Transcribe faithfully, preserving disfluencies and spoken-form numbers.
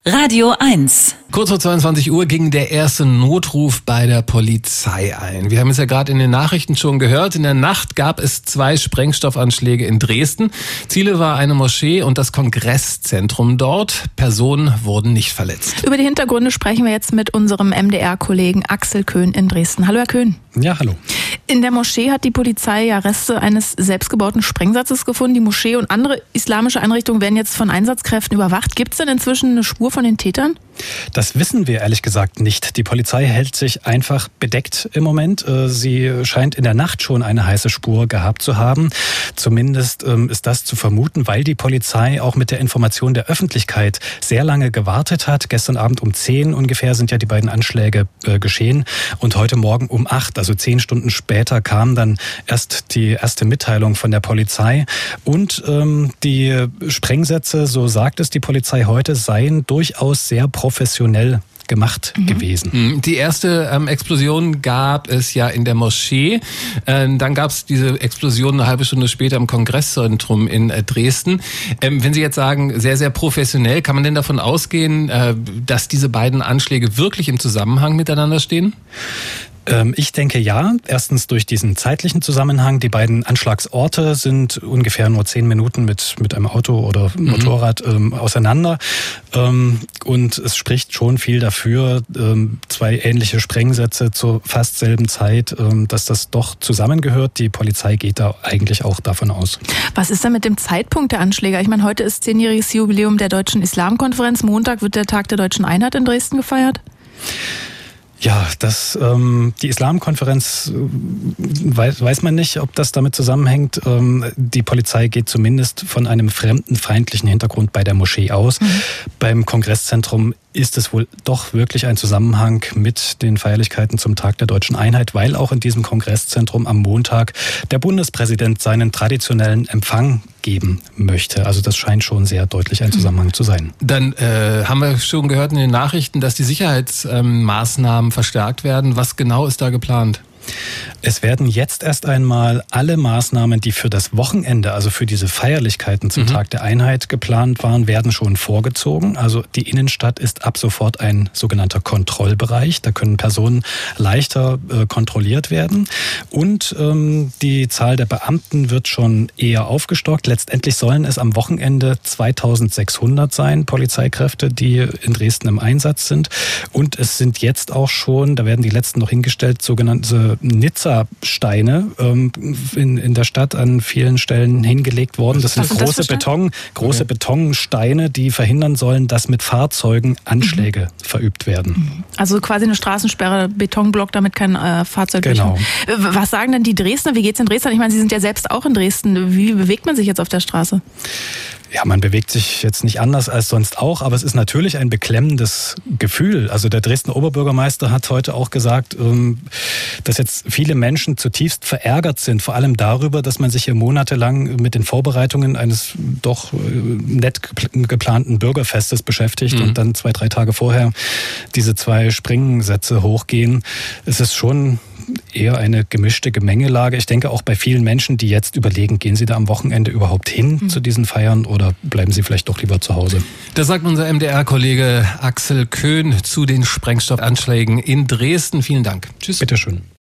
Radio eins. Kurz vor zweiundzwanzig Uhr ging der erste Notruf bei der Polizei ein. Wir haben es ja gerade in den Nachrichten schon gehört. In der Nacht gab es zwei Sprengstoffanschläge in Dresden. Ziele war eine Moschee und das Kongresszentrum dort. Personen wurden nicht verletzt. Über die Hintergründe sprechen wir jetzt mit unserem M D R-Kollegen Axel Köhn in Dresden. Hallo, Herr Köhn. Ja, hallo. In der Moschee hat die Polizei ja Reste eines selbstgebauten Sprengsatzes gefunden. Die Moschee und andere islamische Einrichtungen werden jetzt von Einsatzkräften überwacht. Gibt es denn inzwischen eine Spur von den Tätern? Das wissen wir ehrlich gesagt nicht. Die Polizei hält sich einfach bedeckt im Moment. Sie scheint in der Nacht schon eine heiße Spur gehabt zu haben. Zumindest ist das zu vermuten, weil die Polizei auch mit der Information der Öffentlichkeit sehr lange gewartet hat. Gestern Abend um zehn ungefähr sind ja die beiden Anschläge geschehen und heute Morgen um acht, also zehn Stunden später, kam dann erst die erste Mitteilung von der Polizei. Und ähm, die Sprengsätze, so sagt es die Polizei heute, seien durchaus sehr professionell gemacht mhm. gewesen. Die erste ähm, Explosion gab es ja in der Moschee. Ähm, dann gab es diese Explosion eine halbe Stunde später im Kongresszentrum in äh, Dresden. Ähm, wenn Sie jetzt sagen, sehr, sehr professionell, kann man denn davon ausgehen, äh, dass diese beiden Anschläge wirklich im Zusammenhang miteinander stehen? Ich denke ja. Erstens durch diesen zeitlichen Zusammenhang. Die beiden Anschlagsorte sind ungefähr nur zehn Minuten mit, mit einem Auto oder Motorrad mhm. ähm, auseinander. Ähm, und es spricht schon viel dafür, ähm, zwei ähnliche Sprengsätze zur fast selben Zeit, ähm, dass das doch zusammengehört. Die Polizei geht da eigentlich auch davon aus. Was ist denn mit dem Zeitpunkt der Anschläge? Ich meine, heute ist zehnjähriges Jubiläum der Deutschen Islamkonferenz. Montag wird der Tag der Deutschen Einheit in Dresden gefeiert. Ja, das ähm, die Islamkonferenz äh, weiß, weiß man nicht, ob das damit zusammenhängt. Ähm, die Polizei geht zumindest von einem fremdenfeindlichen Hintergrund bei der Moschee aus. Mhm. Beim Kongresszentrum ist es wohl doch wirklich ein Zusammenhang mit den Feierlichkeiten zum Tag der Deutschen Einheit, weil auch in diesem Kongresszentrum am Montag der Bundespräsident seinen traditionellen Empfang geben möchte. Also das scheint schon sehr deutlich ein Zusammenhang zu sein. Dann äh, haben wir schon gehört in den Nachrichten, dass die Sicherheitsmaßnahmen ähm, verstärkt werden. Was genau ist da geplant? Es werden jetzt erst einmal alle Maßnahmen, die für das Wochenende, also für diese Feierlichkeiten zum mhm. Tag der Einheit geplant waren, werden schon vorgezogen. Also die Innenstadt ist ab sofort ein sogenannter Kontrollbereich. Da können Personen leichter äh, kontrolliert werden. Und ähm, die Zahl der Beamten wird schon eher aufgestockt. Letztendlich sollen es am Wochenende zweitausendsechshundert sein, Polizeikräfte, die in Dresden im Einsatz sind. Und es sind jetzt auch schon, da werden die letzten noch hingestellt, sogenannte Nizza-Steine ähm, in, in der Stadt an vielen Stellen hingelegt worden. Das sind große Beton, große okay. Betonsteine, die verhindern sollen, dass mit Fahrzeugen Anschläge mhm. verübt werden. Also quasi eine Straßensperre, Betonblock, damit kein äh, Fahrzeug genau. durch. Was sagen denn die Dresdner? Wie geht's in Dresden? Ich meine, Sie sind ja selbst auch in Dresden. Wie bewegt man sich jetzt auf der Straße? Ja, man bewegt sich jetzt nicht anders als sonst auch, aber es ist natürlich ein beklemmendes Gefühl. Also der Dresdner Oberbürgermeister hat heute auch gesagt, dass jetzt viele Menschen zutiefst verärgert sind, vor allem darüber, dass man sich hier monatelang mit den Vorbereitungen eines doch nett geplanten Bürgerfestes beschäftigt mhm. und dann zwei, drei Tage vorher diese zwei Sprengsätze hochgehen. Es ist schon eher eine gemischte Gemengelage. Ich denke auch bei vielen Menschen, die jetzt überlegen, gehen sie da am Wochenende überhaupt hin mhm. zu diesen Feiern oder bleiben sie vielleicht doch lieber zu Hause? Das sagt unser M D R-Kollege Axel Köhn zu den Sprengstoffanschlägen in Dresden. Vielen Dank. Tschüss. Bitteschön.